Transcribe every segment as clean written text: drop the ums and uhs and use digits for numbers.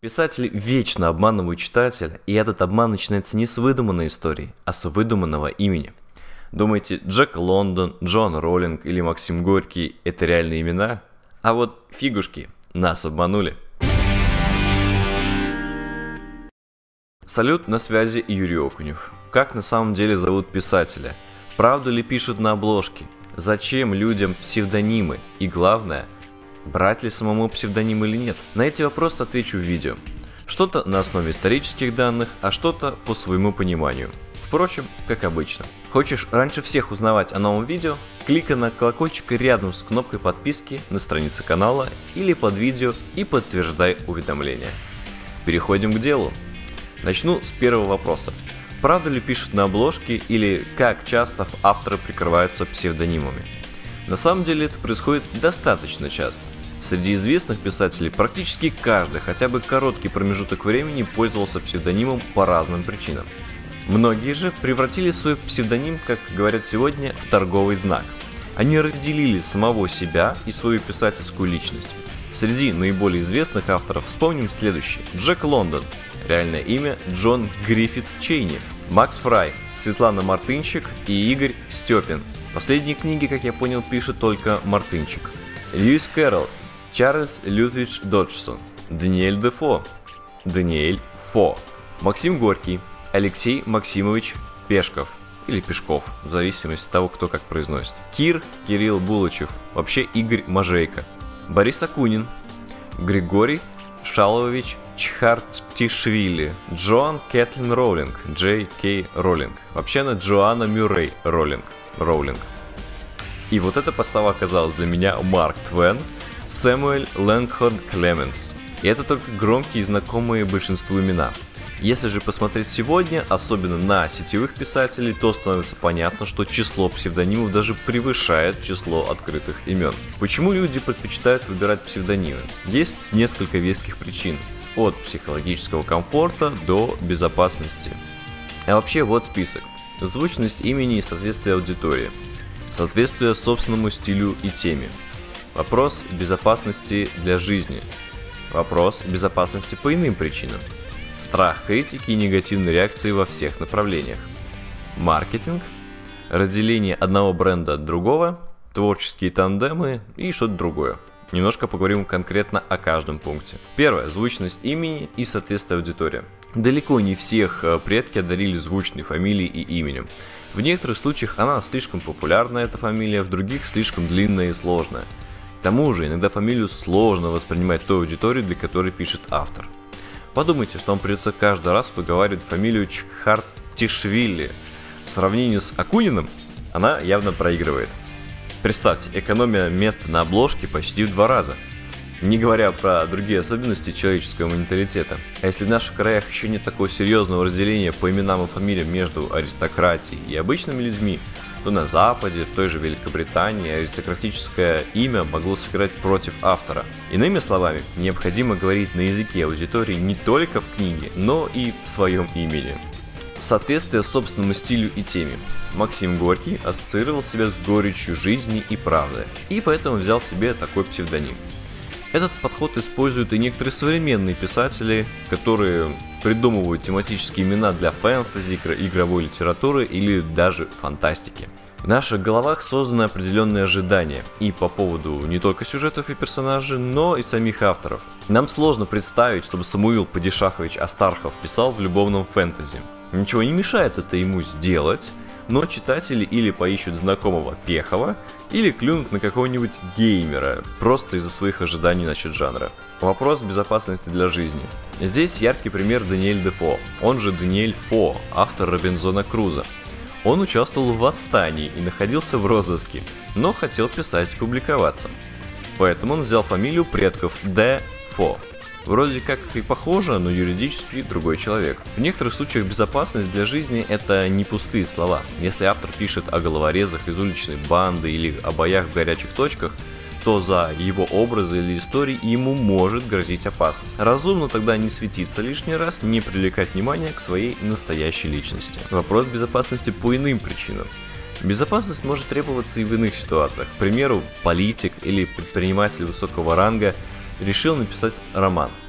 Писатели вечно обманывают читателя, и этот обман начинается не с выдуманной истории, а с выдуманного имени. Думаете, Джек Лондон, Джоан Роулинг или Максим Горький – это реальные имена? А вот фигушки, нас обманули. Салют, на связи Юрий Окунев. Как на самом деле зовут писателя? Правду ли пишут на обложке? Зачем людям псевдонимы? И главное, брать ли самому псевдоним или нет? На эти вопросы отвечу в видео. Что-то на основе исторических данных, а что-то по своему пониманию. Впрочем, как обычно. Хочешь раньше всех узнавать о новом видео? Кликай на колокольчик рядом с кнопкой подписки на странице канала или под видео и подтверждай уведомления. Переходим к делу. Начну с первого вопроса. Правда ли пишут на обложке или как часто авторы прикрываются псевдонимами? На самом деле это происходит достаточно часто. Среди известных писателей практически каждый хотя бы короткий промежуток времени пользовался псевдонимом по разным причинам. Многие же превратили свой псевдоним, как говорят сегодня, в торговый знак. Они разделили самого себя и свою писательскую личность. Среди наиболее известных авторов вспомним следующие. Джек Лондон, реальное имя Джон Гриффит Чейни, Макс Фрай, Светлана Мартынчик и Игорь Степин. Последние книги, как я понял, пишет только Мартынчик. Льюис Кэрролл, Чарльз Лютвидж Доджсон, Даниэль Дефо, Даниэль Фо, Максим Горький, Алексей Максимович Пешков или Пешков, в зависимости от того, кто как произносит. Кирилл Булычев, вообще Игорь Можейко, Борис Акунин, Григорий Шалович Чхартишвили, Джоан Кэтлин Роулинг, Джей Кей Роулинг, вообще она Джоанна Мюррей Роулинг. И вот эта подстава оказалась для меня Марк Твен, Сэмюэль Лэнгхорн Клеменс. И это только громкие и знакомые большинству имена. Если же посмотреть сегодня, особенно на сетевых писателей, то становится понятно, что число псевдонимов даже превышает число открытых имен. Почему люди предпочитают выбирать псевдонимы? Есть несколько веских причин. От психологического комфорта до безопасности. А вообще вот список. Звучность имени и соответствие аудитории. Соответствие собственному стилю и теме. Вопрос безопасности для жизни. Вопрос безопасности по иным причинам. Страх критики и негативной реакции во всех направлениях. Маркетинг. Разделение одного бренда от другого. Творческие тандемы и что-то другое. Немножко поговорим конкретно о каждом пункте. Первое. Звучность имени и соответствие аудитории. Далеко не всех предки одарили звучной фамилией и именем. В некоторых случаях она слишком популярна, эта фамилия, в других слишком длинная и сложная. К тому же, иногда фамилию сложно воспринимать той аудитории, для которой пишет автор. Подумайте, что вам придется каждый раз выговаривать фамилию Чхартишвили. В сравнении с Акуниным она явно проигрывает. Представьте, экономия места на обложке почти в 2 раза. Не говоря про другие особенности человеческого менталитета. А если в наших краях еще нет такого серьезного разделения по именам и фамилиям между аристократией и обычными людьми, то на Западе, в той же Великобритании, аристократическое имя могло сыграть против автора. Иными словами, необходимо говорить на языке аудитории не только в книге, но и в своем имени. Соответствие собственному стилю и теме. Максим Горький ассоциировал себя с горечью жизни и правды, и поэтому взял себе такой псевдоним. Этот подход используют и некоторые современные писатели, которые придумывают тематические имена для фэнтези, игровой литературы или даже фантастики. В наших головах созданы определенные ожидания и по поводу не только сюжетов и персонажей, но и самих авторов. Нам сложно представить, чтобы Самуил Падишахович Астархов писал в любовном фэнтези. Ничего не мешает это ему сделать, но читатели или поищут знакомого Пехова, или клюнут на какого-нибудь геймера, просто из-за своих ожиданий насчет жанра. Вопрос безопасности для жизни. Здесь яркий пример Даниэль Дефо, он же Даниэль Фо, автор Робинзона Крузо. Он участвовал в восстании и находился в розыске, но хотел писать и публиковаться. Поэтому он взял фамилию предков Дефо. Вроде как и похоже, но юридически другой человек. В некоторых случаях безопасность для жизни – это не пустые слова. Если автор пишет о головорезах из уличной банды или о боях в горячих точках, то за его образы или истории ему может грозить опасность. Разумно тогда не светиться лишний раз, не привлекать внимание к своей настоящей личности. Вопрос безопасности по иным причинам. Безопасность может требоваться и в иных ситуациях. К примеру, политик или предприниматель высокого ранга решил написать роман.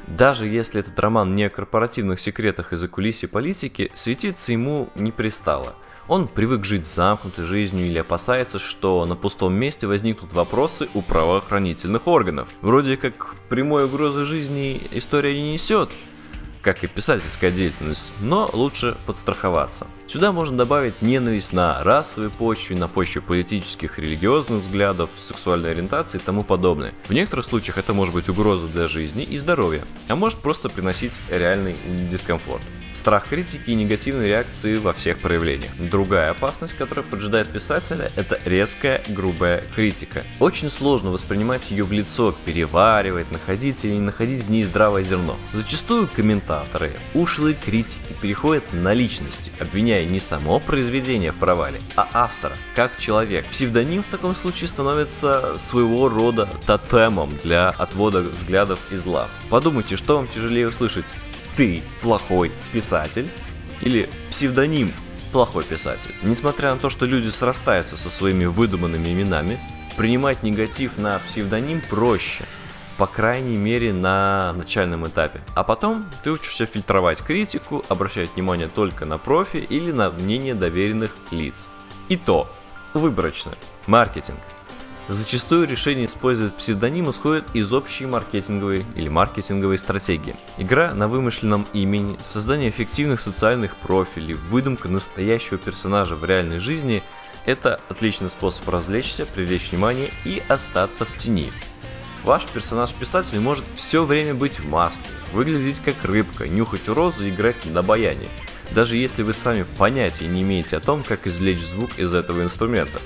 Даже если этот роман не о корпоративных секретах и закулисье политики, светиться ему не пристало. Он привык жить замкнутой жизнью или опасается, что на пустом месте возникнут вопросы у правоохранительных органов. Вроде как прямой угрозы жизни история не несет, как и писательская деятельность, но лучше подстраховаться. Сюда можно добавить ненависть на расовой почве, на почве политических, религиозных взглядов, сексуальной ориентации и тому подобное. В некоторых случаях это может быть угроза для жизни и здоровья, а может просто приносить реальный дискомфорт. Страх критики и негативной реакции во всех проявлениях. Другая опасность, которая поджидает писателя, это резкая, грубая критика. Очень сложно воспринимать ее в лицо, переваривать, находить или не находить в ней здравое зерно. Зачастую комментаторы, ушлые критики переходят на личности, обвиняя не само произведение в провале, а автора, как человек. Псевдоним в таком случае становится своего рода тотемом для отвода взглядов из зла. Подумайте, что вам тяжелее услышать: ты плохой писатель или псевдоним плохой писатель. Несмотря на то, что люди срастаются со своими выдуманными именами, принимать негатив на псевдоним проще. По крайней мере на начальном этапе. А потом ты учишься фильтровать критику, обращать внимание только на профи или на мнение доверенных лиц. И то выборочно. Маркетинг. Зачастую решение использовать псевдоним исходит из общей маркетинговой или маркетинговой стратегии. Игра на вымышленном имени, создание эффективных социальных профилей, выдумка настоящего персонажа в реальной жизни – это отличный способ развлечься, привлечь внимание и остаться в тени. Ваш персонаж-писатель может все время быть в маске, выглядеть как рыбка, нюхать розу и играть на баяне, даже если вы сами понятия не имеете о том, как извлечь звук из этого инструмента.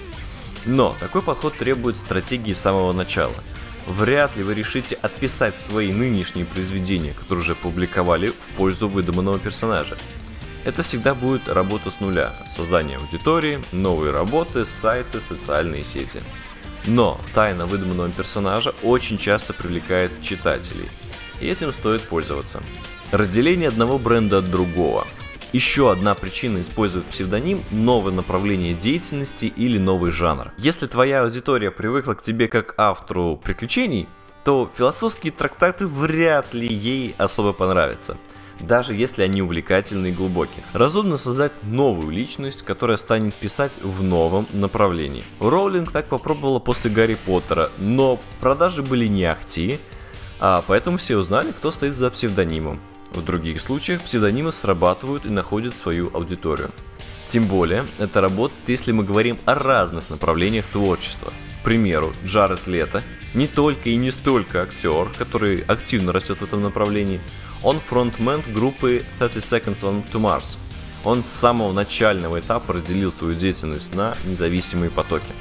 Но такой подход требует стратегии с самого начала. Вряд ли вы решите отписать свои нынешние произведения, которые уже публиковали, в пользу выдуманного персонажа. Это всегда будет работа с нуля, создание аудитории, новые работы, сайты, социальные сети. Но тайна выдуманного персонажа очень часто привлекает читателей, и этим стоит пользоваться. Разделение одного бренда от другого. Еще одна причина использовать псевдоним – новое направление деятельности или новый жанр. Если твоя аудитория привыкла к тебе как автору приключений, то философские трактаты вряд ли ей особо понравятся, даже если они увлекательны и глубокие. Разумно создать новую личность, которая станет писать в новом направлении. Роулинг так попробовала после Гарри Поттера, но продажи были не ахти, а поэтому все узнали, кто стоит за псевдонимом. В других случаях псевдонимы срабатывают и находят свою аудиторию. Тем более, это работает, если мы говорим о разных направлениях творчества. К примеру, Джаред Лето не только и не столько актер, который активно растет в этом направлении, он фронтмен группы 30 Seconds to Mars. Он с самого начального этапа разделил свою деятельность на независимые потоки.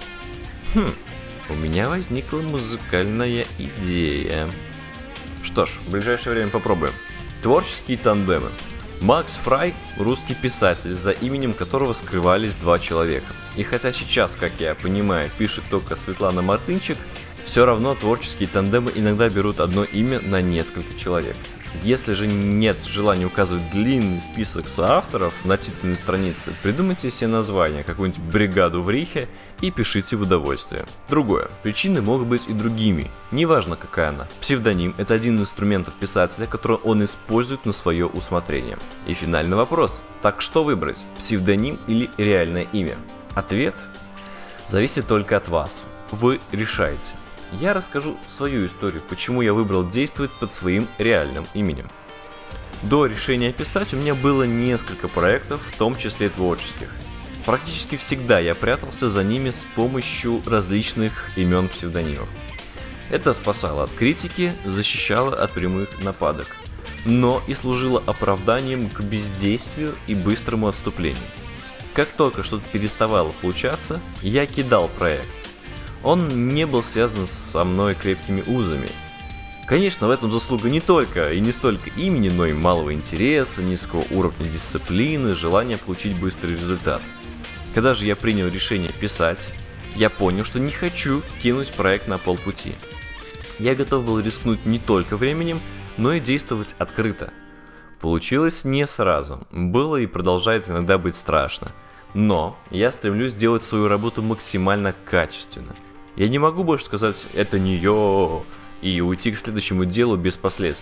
У меня возникла музыкальная идея. Что ж, в ближайшее время попробуем. Творческие тандемы. Макс Фрай – русский писатель, за именем которого скрывались два человека. И хотя сейчас, как я понимаю, пишет только Светлана Мартынчик, все равно творческие тандемы иногда берут одно имя на несколько человек. Если же нет желания указывать длинный список соавторов на титульной странице, придумайте себе название, какую-нибудь бригаду в Рихе и пишите в удовольствие. Другое. Причины могут быть и другими, неважно какая она. Псевдоним – это один из инструментов писателя, который он использует на свое усмотрение. И финальный вопрос. Так что выбрать? Псевдоним или реальное имя? Ответ зависит только от вас. Вы решаете. Я расскажу свою историю, почему я выбрал действовать под своим реальным именем. До решения писать у меня было несколько проектов, в том числе творческих. Практически всегда я прятался за ними с помощью различных имен псевдонимов. Это спасало от критики, защищало от прямых нападок, но и служило оправданием к бездействию и быстрому отступлению. Как только что-то переставало получаться, я кидал проект. Он не был связан со мной крепкими узами. Конечно, в этом заслуга не только и не столько имени, но и малого интереса, низкого уровня дисциплины, желания получить быстрый результат. Когда же я принял решение писать, я понял, что не хочу кинуть проект на полпути. Я готов был рискнуть не только временем, но и действовать открыто. Получилось не сразу, было и продолжает иногда быть страшно. Но я стремлюсь сделать свою работу максимально качественно. Я не могу больше сказать «это не я» и уйти к следующему делу без последствий.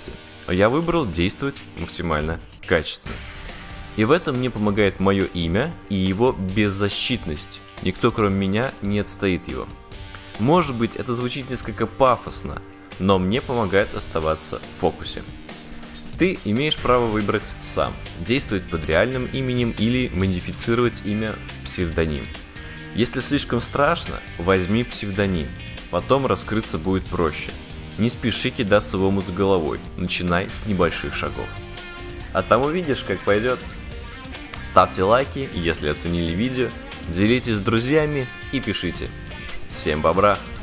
А я выбрал действовать максимально качественно. И в этом мне помогает мое имя и его беззащитность. Никто кроме меня не отстоит его. Может быть, это звучит несколько пафосно, но мне помогает оставаться в фокусе. Ты имеешь право выбрать сам, действовать под реальным именем или модифицировать имя в псевдоним. Если слишком страшно, возьми псевдоним, потом раскрыться будет проще. Не спеши кидаться в омут с головой, начинай с небольших шагов. А там увидишь, как пойдет. Ставьте лайки, если оценили видео, делитесь с друзьями и пишите. Всем бобра!